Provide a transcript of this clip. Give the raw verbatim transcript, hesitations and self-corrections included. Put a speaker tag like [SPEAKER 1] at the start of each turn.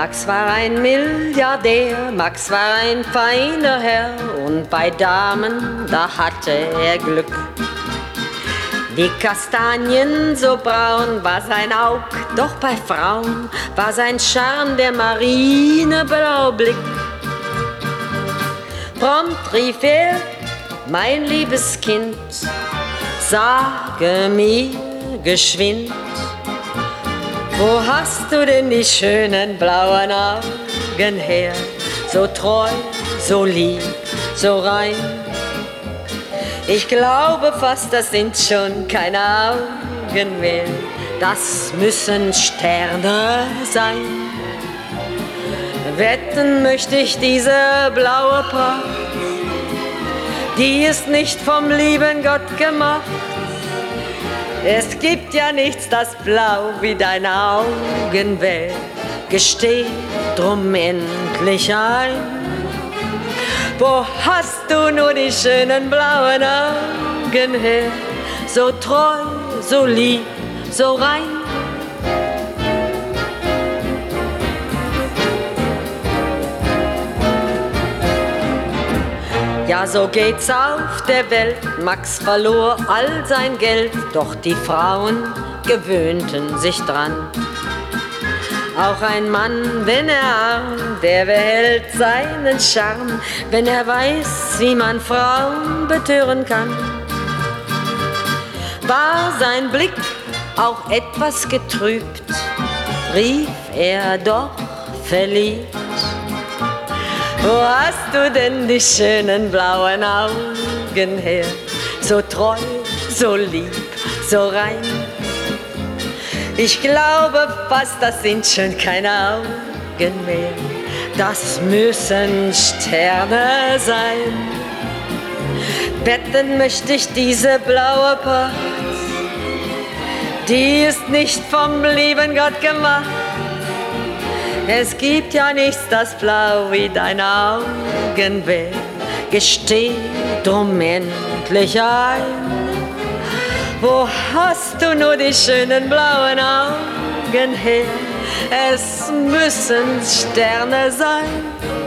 [SPEAKER 1] Max war ein Milliardär, Max war ein feiner Herr und bei Damen, da hatte er Glück. Wie Kastanien so braun war sein Aug, doch bei Frauen war sein Charme der marineblaue Blick. Prompt rief er, mein liebes Kind, sage mir geschwind, wo hast du denn die schönen blauen Augen her? So treu, so lieb, so rein. Ich glaube fast, das sind schon keine Augen mehr. Das müssen Sterne sein. Wetten möchte ich, diese blaue Pracht, die ist nicht vom lieben Gott gemacht. Es gibt ja nichts, das blau wie deine Augen wär. Gesteh drum endlich ein. Wo hast du nur die schönen blauen Augen her? So treu, so lieb, so rein. Ja, so geht's auf der Welt. Max verlor all sein Geld, doch die Frauen gewöhnten sich dran. Auch ein Mann, wenn er arm, der behält seinen Charme, wenn er weiß, wie man Frauen betören kann. War sein Blick auch etwas getrübt, rief er doch verliebt. Wo hast du denn die schönen blauen Augen her? So treu, so lieb, so rein. Ich glaube fast, das sind schon keine Augen mehr. Das müssen Sterne sein. Wetten möchte ich, diese blaue Pracht, die ist nicht vom lieben Gott gemacht. Es gibt ja nichts, das blau wie deine Augen wär. Gesteh drum endlich ein. Wo hast du nur die schönen blauen Augen her? Es müssen Sterne sein.